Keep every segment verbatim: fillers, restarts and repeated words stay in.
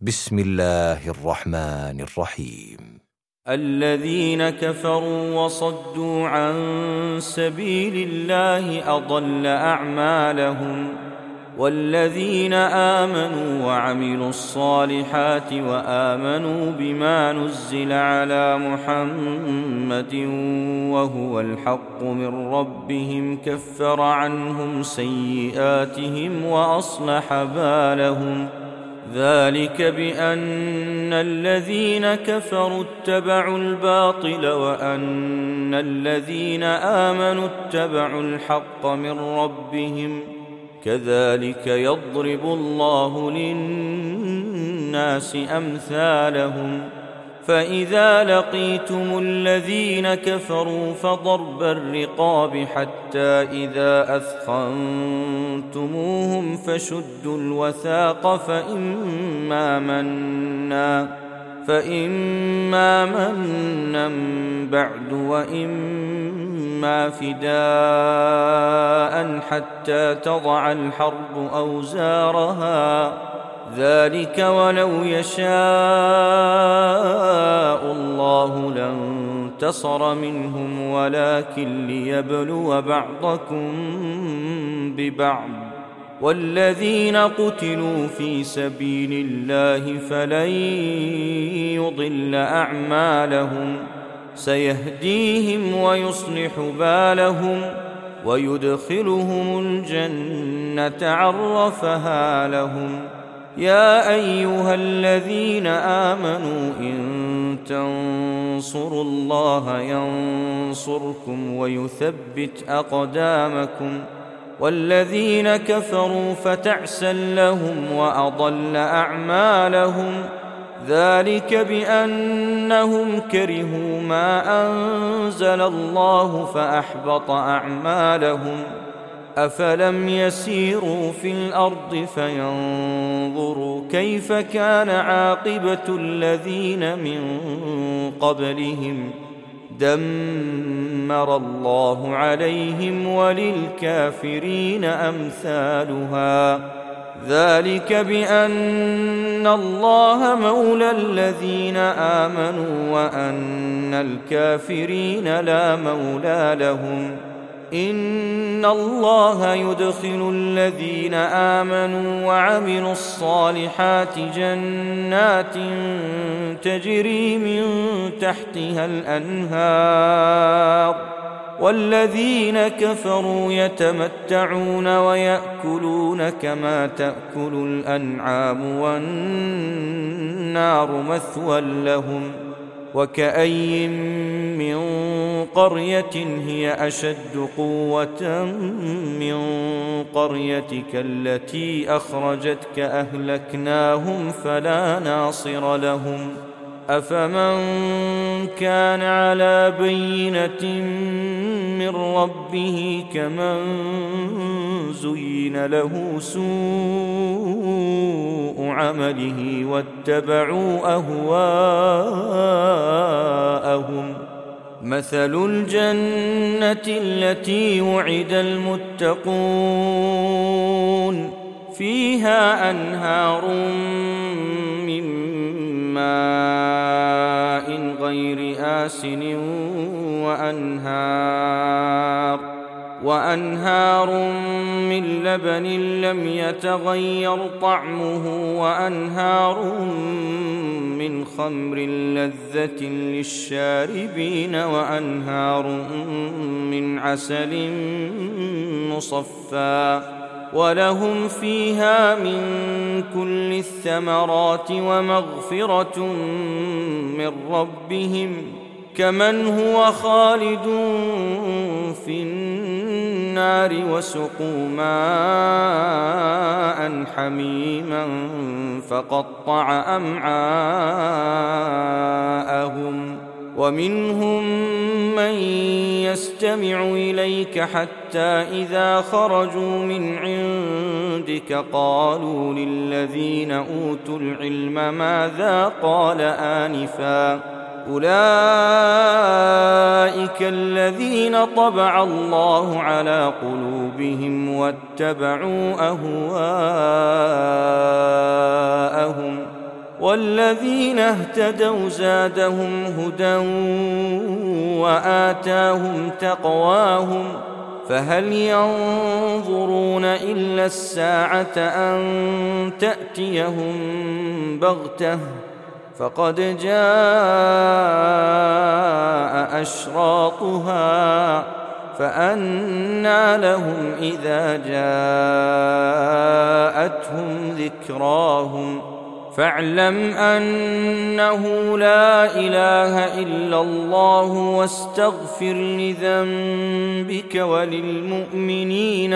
بسم الله الرحمن الرحيم. الذين كفروا وصدوا عن سبيل الله أضل أعمالهم، والذين آمنوا وعملوا الصالحات وآمنوا بما نزل على محمد وهو الحق من ربهم كفر عنهم سيئاتهم وأصلح بالهم. ذلك بأن الذين كفروا اتبعوا الباطل وأن الذين آمنوا اتبعوا الحق من ربهم، كذلك يضرب الله للناس أمثالهم. فإذا لقيتم الذين كفروا فضرب الرقاب حتى إذا أثخنتموهم فشدوا الوثاق فإما منا فإما منا بعد وإما فداء حتى تضع الحرب أوزارها، ذلك ولو يشاء الله لانتصر منهم ولكن ليبلو بعضكم ببعض. والذين قتلوا في سبيل الله فلن يضل أعمالهم، سيهديهم ويصلح بالهم ويدخلهم الجنة عرفها لهم. يا أيها الذين آمنوا إن تنصروا الله ينصركم ويثبت أقدامكم، والذين كفروا فتعسا لهم وأضل أعمالهم. ذلك بأنهم كرهوا ما أنزل الله فأحبط أعمالهم. أفلم يسيروا في الأرض فينظروا كيف كان عاقبة الذين من قبلهم، دمر الله عليهم وللكافرين أمثالها. ذلك بأن الله مولى الذين آمنوا وأن الكافرين لا مولى لهم. إن الله يدخل الذين آمنوا وعملوا الصالحات جنات تجري من تحتها الأنهار، والذين كفروا يتمتعون ويأكلون كما تأكل الأنعام والنار مثوى لهم. وكأي من قرية هي أشد قوة من قريتك التي أخرجتك أهلكناهم فلا ناصر لهم. أفمن كان على بينة من ربه كمن زين له سوء عمله واتبعوا أهواءهم. مثل الجنة التي وعد المتقون فيها أنهار من ماء غير آسن وأنهار وأنهار من لبن لم يتغير طعمه وأنهار من خمر لذة للشاربين وأنهار من عسل مصفى ولهم فيها من كل الثمرات ومغفرة من ربهم كمن هو خالد في النار وسقوا ماء حميما فقطع أمعاءهم. ومنهم من يستمع إليك حتى إذا خرجوا من عندك قالوا للذين أوتوا العلم ماذا قال آنفا، أولئك الذين طبع الله على قلوبهم واتبعوا أهواءهم. والذين اهتدوا زادهم هدى وآتاهم تقواهم فهل ينظرون إلا الساعة أن تأتيهم بغتة فقد جاء أشراطها فأنى لهم إذا جاءتهم ذكراهم فاعلم أنه لا إله إلا الله واستغفر لذنبك وللمؤمنين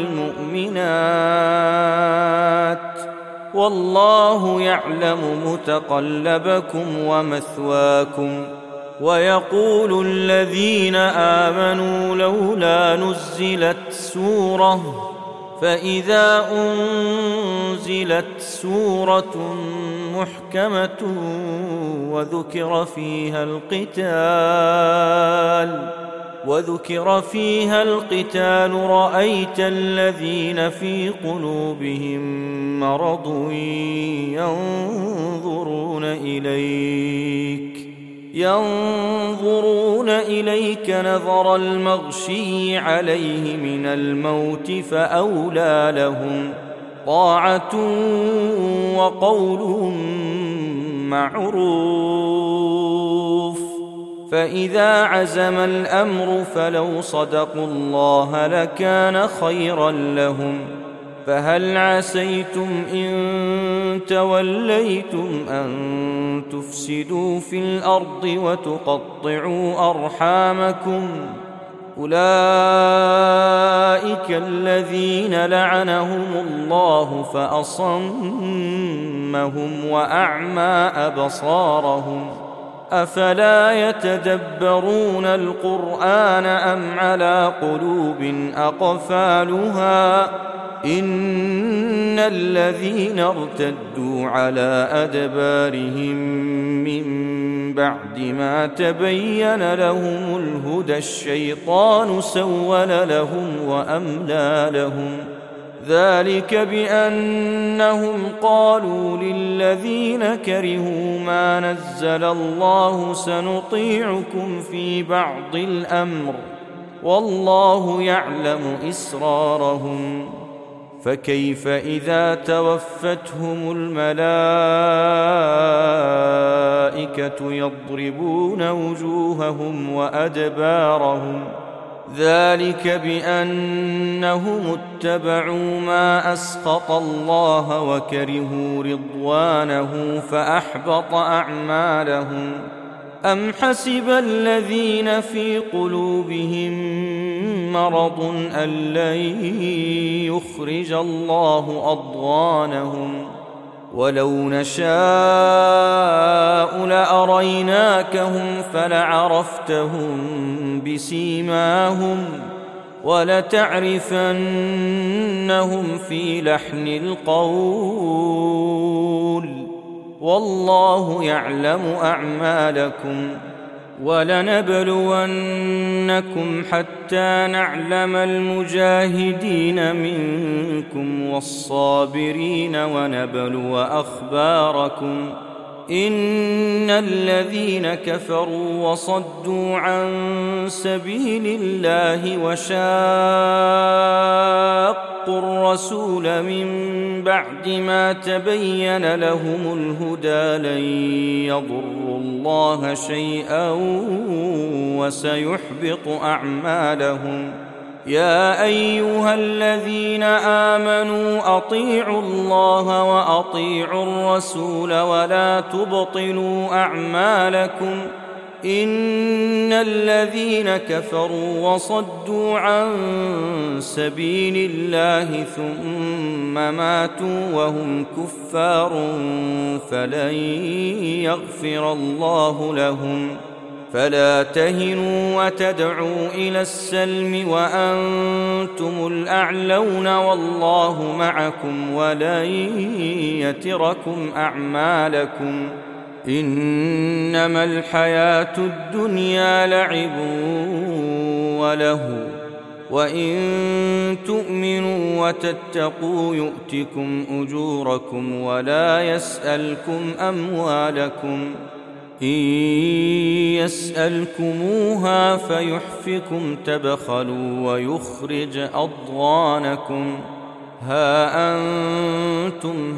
والمؤمنات والله يعلم متقلبكم ومثواكم. ويقول الذين آمنوا لولا نزلت سورة فإذا أنزلت سورة محكمة وذكر فيها القتال وذكر فيها القتال رأيت الذين في قلوبهم مرض ينظرون إليك ينظرون إليك نظر المغشي عليه من الموت فأولى لهم طاعة وقول معروف. فإذا عزم الأمر فلو صدقوا الله لكان خيرا لهم فهل عسيتم إن توليتم أن تفسدوا في الأرض وتقطعوا أرحامكم أولئك الذين لعنهم الله فأصمهم وأعمى أبصارهم أفلا يتدبرون القرآن أم على قلوب أقفالها إن الذين ارتدوا على أدبارهم من بعد ما تبين لهم الهدى الشيطان سول لهم وأملى لهم ذلك بأنهم قالوا للذين كرهوا ما نزل الله سنطيعكم في بعض الأمر والله يعلم إسرارهم فكيف إذا توفتهم الملائكة يضربون وجوههم وأدبارهم ذلك بأنهم اتبعوا ما أسخط الله وكرهوا رضوانه فأحبط أعمالهم أم حسب الذين في قلوبهم مرض أن لن يخرج الله أضغانهم ولو نشاء لأريناكهم فلعرفتهم بسيماهم ولتعرفنهم في لحن القول والله يعلم أعمالكم ولنبلونكم حتى نعلم المجاهدين منكم والصابرين ونبلو أخباركم إن الذين كفروا وصدوا عن سبيل الله وشاقوا الرسول من بعد ما تبين لهم الهدى لن يضروا الله شيئا وسيحبط أعمالهم يا أيها الذين آمنوا أطيعوا الله وأطيعوا الرسول ولا تبطلوا أعمالكم إن الذين كفروا وصدوا عن سبيل الله ثم ماتوا وهم كفار فلن يغفر الله لهم فلا تهنوا وتدعوا إلى السلم وأنتم الأعلون والله معكم ولن يتركم أعمالكم إنما الحياة الدنيا لعب وله وإن تؤمنوا وتتقوا يؤتكم أجوركم ولا يسألكم أموالكم إن يسألكموها فيحفكم تبخلوا ويخرج أضغانكم ها أنتم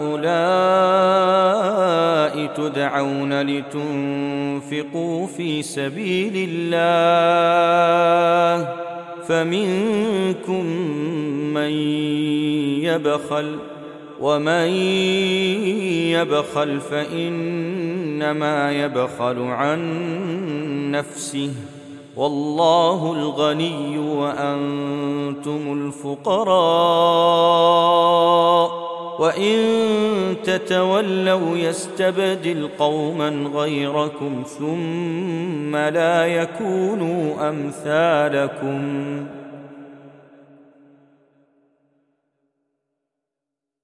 هؤلاء تدعون لتنفقوا في سبيل الله فمنكم من يبخل ومن يبخل فإنما يبخل عن نفسه والله الغني وأنتم الفقراء وإن تتولوا يستبدل قوما غيركم ثم لا يكونوا أمثالكم